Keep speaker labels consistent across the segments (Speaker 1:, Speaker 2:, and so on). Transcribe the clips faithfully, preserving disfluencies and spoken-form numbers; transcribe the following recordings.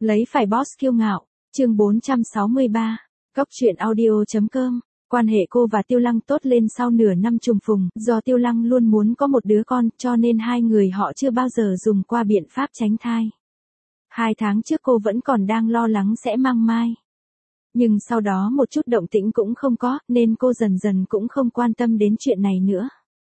Speaker 1: Lấy phải boss kiêu ngạo, chương bốn trăm sáu mươi ba, Cóc truyện audio.com. Quan hệ cô và Tiêu Lăng tốt lên sau nửa năm trùng phùng, do Tiêu Lăng luôn muốn có một đứa con, cho nên hai người họ chưa bao giờ dùng qua biện pháp tránh thai. Hai tháng trước cô vẫn còn đang lo lắng sẽ mang mai. Nhưng sau đó một chút động tĩnh cũng không có, nên cô dần dần cũng không quan tâm đến chuyện này nữa.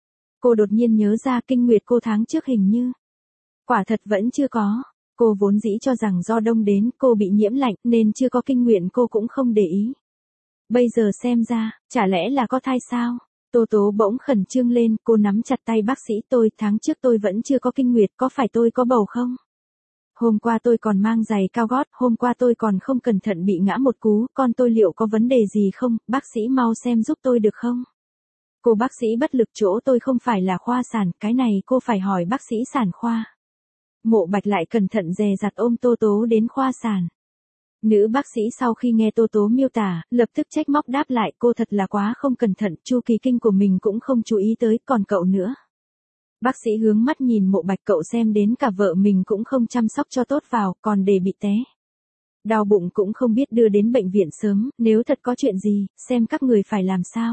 Speaker 1: Cô đột nhiên nhớ ra kinh nguyệt cô tháng trước hình như. Quả thật vẫn chưa có. Cô vốn dĩ cho rằng do đông đến, cô bị nhiễm lạnh, nên chưa có kinh nguyệt cô cũng không để ý. Bây giờ xem ra, chả lẽ là có thai sao? Tô Tố bỗng khẩn trương lên, cô nắm chặt tay bác sĩ tôi, tháng trước tôi vẫn chưa có kinh nguyệt, có phải tôi có bầu không? Hôm qua tôi còn mang giày cao gót, hôm qua tôi còn không cẩn thận bị ngã một cú, con tôi liệu có vấn đề gì không, bác sĩ mau xem giúp tôi được không? Cô bác sĩ bất lực, chỗ tôi không phải là khoa sản, cái này cô phải hỏi bác sĩ sản khoa. Mộ Bạch lại cẩn thận dè dặt ôm Tô Tố đến khoa sản. Nữ bác sĩ sau khi nghe Tô Tố miêu tả, lập tức trách móc đáp lại, cô thật là quá không cẩn thận, chu kỳ kinh của mình cũng không chú ý tới, còn cậu nữa. Bác sĩ hướng mắt nhìn Mộ Bạch, cậu xem đến cả vợ mình cũng không chăm sóc cho tốt vào, còn để bị té. Đau bụng cũng không biết đưa đến bệnh viện sớm, nếu thật có chuyện gì, xem các người phải làm sao.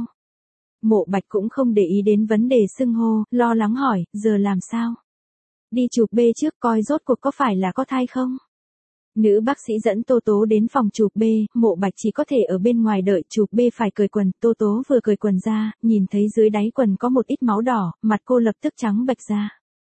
Speaker 1: Mộ Bạch cũng không để ý đến vấn đề xưng hô, lo lắng hỏi, giờ làm sao? Đi chụp B trước coi rốt cuộc có phải là có thai không? Nữ bác sĩ dẫn Tô Tố đến phòng chụp B, Mộ Bạch chỉ có thể ở bên ngoài đợi, chụp B phải cởi quần, Tô Tố vừa cởi quần ra, nhìn thấy dưới đáy quần có một ít máu đỏ, mặt cô lập tức trắng bệch ra.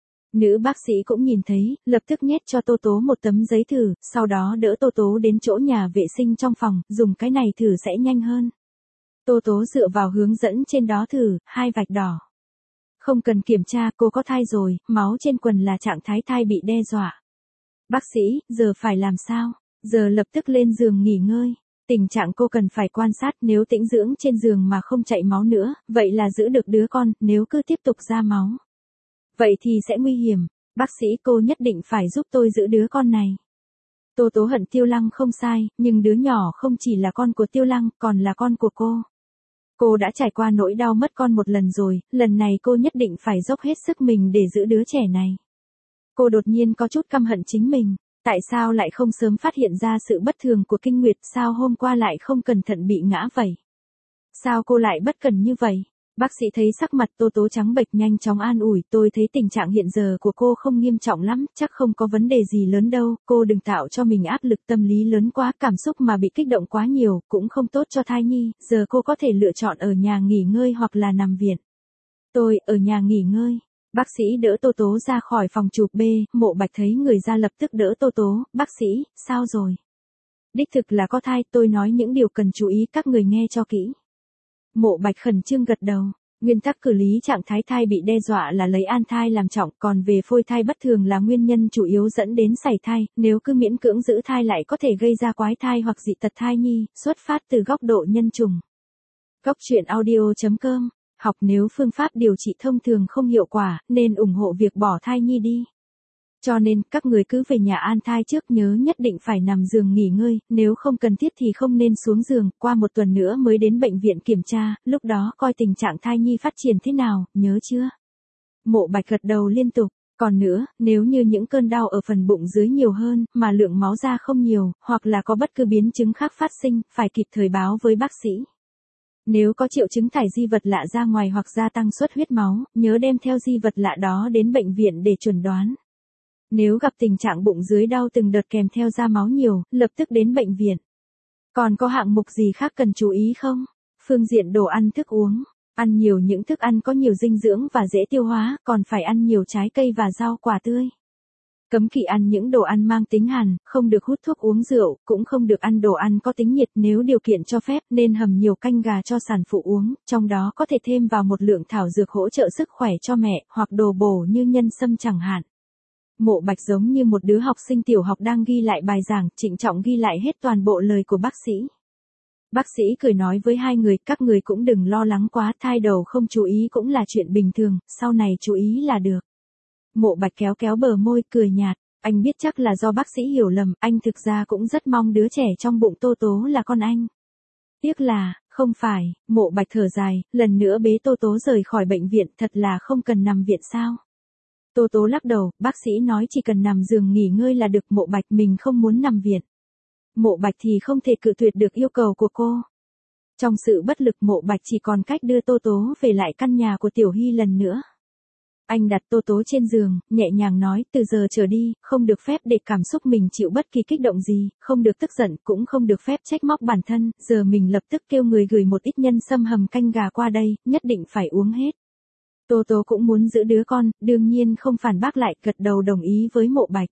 Speaker 1: Nữ bác sĩ cũng nhìn thấy, lập tức nhét cho Tô Tố một tấm giấy thử, sau đó đỡ Tô Tố đến chỗ nhà vệ sinh trong phòng, dùng cái này thử sẽ nhanh hơn. Tô Tố dựa vào hướng dẫn trên đó thử, hai vạch đỏ. Không cần kiểm tra, cô có thai rồi, máu trên quần là trạng thái thai bị đe dọa. Bác sĩ, giờ phải làm sao? Giờ lập tức lên giường nghỉ ngơi. Tình trạng cô cần phải quan sát, nếu tĩnh dưỡng trên giường mà không chảy máu nữa, vậy là giữ được đứa con, nếu cứ tiếp tục ra máu. Vậy thì sẽ nguy hiểm. Bác sĩ, cô nhất định phải giúp tôi giữ đứa con này. Tô Tố hận Tiêu Lăng không sai, nhưng đứa nhỏ không chỉ là con của Tiêu Lăng, còn là con của cô. Cô đã trải qua nỗi đau mất con một lần rồi, lần này cô nhất định phải dốc hết sức mình để giữ đứa trẻ này. Cô đột nhiên có chút căm hận chính mình, tại sao lại không sớm phát hiện ra sự bất thường của kinh nguyệt, sao hôm qua lại không cẩn thận bị ngã vậy? Sao cô lại bất cẩn như vậy? Bác sĩ thấy sắc mặt Tô Tố trắng bệch nhanh chóng an ủi, tôi thấy tình trạng hiện giờ của cô không nghiêm trọng lắm, chắc không có vấn đề gì lớn đâu, cô đừng tạo cho mình áp lực tâm lý lớn quá, cảm xúc mà bị kích động quá nhiều, cũng không tốt cho thai nhi, giờ cô có thể lựa chọn ở nhà nghỉ ngơi hoặc là nằm viện. Tôi, ở nhà nghỉ ngơi. Bác sĩ đỡ Tô Tố ra khỏi phòng chụp B, Mộ Bạch thấy người ra lập tức đỡ Tô Tố, bác sĩ, sao rồi? Đích thực là có thai, tôi nói những điều cần chú ý các người nghe cho kỹ. Mộ Bạch khẩn trương gật đầu, nguyên tắc xử lý trạng thái thai bị đe dọa là lấy an thai làm trọng, còn về phôi thai bất thường là nguyên nhân chủ yếu dẫn đến sảy thai, nếu cứ miễn cưỡng giữ thai lại có thể gây ra quái thai hoặc dị tật thai nhi, xuất phát từ góc độ nhân chủng. Cóc truyện audio.com. Học nếu phương pháp điều trị thông thường không hiệu quả, nên ủng hộ việc bỏ thai nhi đi. Cho nên, các người cứ về nhà an thai trước, nhớ nhất định phải nằm giường nghỉ ngơi, nếu không cần thiết thì không nên xuống giường, qua một tuần nữa mới đến bệnh viện kiểm tra, lúc đó coi tình trạng thai nhi phát triển thế nào, nhớ chưa? Mộ Bạch gật đầu liên tục, còn nữa, nếu như những cơn đau ở phần bụng dưới nhiều hơn, mà lượng máu ra không nhiều, hoặc là có bất cứ biến chứng khác phát sinh, phải kịp thời báo với bác sĩ. Nếu có triệu chứng thải di vật lạ ra ngoài hoặc gia tăng xuất huyết máu, nhớ đem theo di vật lạ đó đến bệnh viện để chuẩn đoán. Nếu gặp tình trạng bụng dưới đau từng đợt kèm theo ra máu nhiều, lập tức đến bệnh viện. Còn có hạng mục gì khác cần chú ý không? Phương diện đồ ăn thức uống. Ăn nhiều những thức ăn có nhiều dinh dưỡng và dễ tiêu hóa, còn phải ăn nhiều trái cây và rau quả tươi. Cấm kỵ ăn những đồ ăn mang tính hàn, không được hút thuốc uống rượu, cũng không được ăn đồ ăn có tính nhiệt, nếu điều kiện cho phép nên hầm nhiều canh gà cho sản phụ uống, trong đó có thể thêm vào một lượng thảo dược hỗ trợ sức khỏe cho mẹ, hoặc đồ bổ như nhân sâm chẳng hạn. Mộ Bạch giống như một đứa học sinh tiểu học đang ghi lại bài giảng, trịnh trọng ghi lại hết toàn bộ lời của bác sĩ. Bác sĩ cười nói với hai người, các người cũng đừng lo lắng quá, thai đầu không chú ý cũng là chuyện bình thường, sau này chú ý là được. Mộ Bạch kéo kéo bờ môi, cười nhạt, anh biết chắc là do bác sĩ hiểu lầm, anh thực ra cũng rất mong đứa trẻ trong bụng Tô Tố là con anh. Tiếc là, không phải, Mộ Bạch thở dài, lần nữa bế Tô Tố rời khỏi bệnh viện, thật là không cần nằm viện sao. Tô Tố lắc đầu, bác sĩ nói chỉ cần nằm giường nghỉ ngơi là được. Mộ Bạch, mình không muốn nằm viện. Mộ Bạch thì không thể cự tuyệt được yêu cầu của cô. Trong sự bất lực, Mộ Bạch chỉ còn cách đưa Tô Tố về lại căn nhà của Tiểu Hy lần nữa. Anh đặt Tô Tố trên giường, nhẹ nhàng nói, từ giờ trở đi, không được phép để cảm xúc mình chịu bất kỳ kích động gì, không được tức giận, cũng không được phép trách móc bản thân, giờ mình lập tức kêu người gửi một ít nhân sâm hầm canh gà qua đây, nhất định phải uống hết. Tô Tố cũng muốn giữ đứa con, đương nhiên không phản bác lại, gật đầu đồng ý với Mộ Bạch.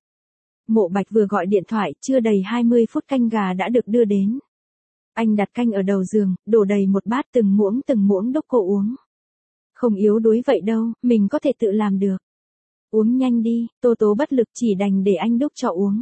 Speaker 1: Mộ Bạch vừa gọi điện thoại, chưa đầy hai mươi phút canh gà đã được đưa đến. Anh đặt canh ở đầu giường, đổ đầy một bát, từng muỗng từng muỗng đốc cô uống. Không yếu đuối vậy đâu, mình có thể tự làm được. Uống nhanh đi. Tô Tố bất lực chỉ đành để anh đốc cho uống.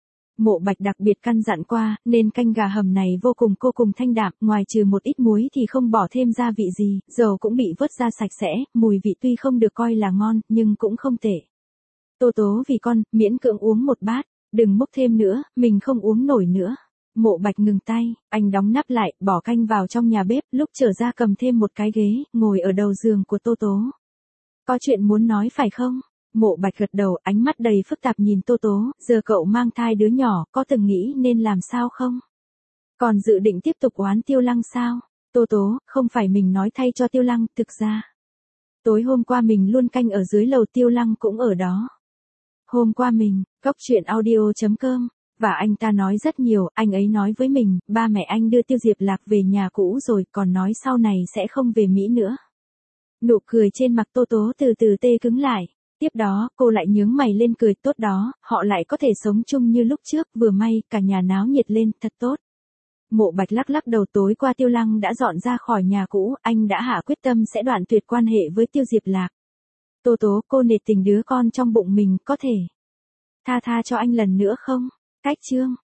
Speaker 1: Mộ Bạch đặc biệt căn dặn qua, nên canh gà hầm này vô cùng cô cùng thanh đạm, ngoài trừ một ít muối thì không bỏ thêm gia vị gì, dầu cũng bị vớt ra sạch sẽ, mùi vị tuy không được coi là ngon, nhưng cũng không tệ. Tô Tố vì con, miễn cưỡng uống một bát, đừng múc thêm nữa, mình không uống nổi nữa. Mộ Bạch ngừng tay, anh đóng nắp lại, bỏ canh vào trong nhà bếp, lúc trở ra cầm thêm một cái ghế, ngồi ở đầu giường của Tô Tố. Có chuyện muốn nói phải không? Mộ Bạch gật đầu, ánh mắt đầy phức tạp nhìn Tô Tố, giờ cậu mang thai đứa nhỏ, có từng nghĩ nên làm sao không? Còn dự định tiếp tục oán Tiêu Lăng sao? Tô Tố, không phải mình nói thay cho Tiêu Lăng, thực ra. Tối hôm qua mình luôn canh ở dưới lầu, Tiêu Lăng cũng ở đó. Hôm qua mình, góc chuyện audio chấm com. Và anh ta nói rất nhiều, anh ấy nói với mình, ba mẹ anh đưa Tiêu Diệp Lạc về nhà cũ rồi, còn nói sau này sẽ không về Mỹ nữa. Nụ cười trên mặt Tô Tố từ từ tê cứng lại. Tiếp đó, cô lại nhướng mày lên cười, tốt đó, họ lại có thể sống chung như lúc trước, vừa may, cả nhà náo nhiệt lên, thật tốt. Mộ Bạch lắc lắc đầu, tối qua Tiêu Lăng đã dọn ra khỏi nhà cũ, anh đã hạ quyết tâm sẽ đoạn tuyệt quan hệ với Tiêu Diệp Lạc. Tô Tố, cô nể tình đứa con trong bụng mình, có thể tha tha cho anh lần nữa không? Cách chương